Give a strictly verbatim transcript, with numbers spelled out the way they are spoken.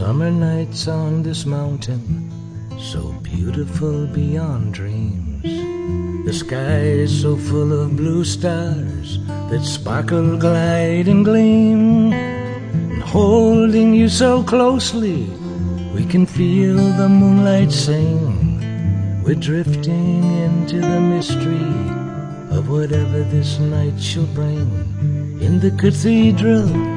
Summer nights on this mountain, so beautiful beyond dreams. The sky is so full of blue stars that sparkle, glide, and gleam. And holding you so closely, we can feel the moonlight sing. We're drifting into the mystery of whatever this night shall bring. In the cathedral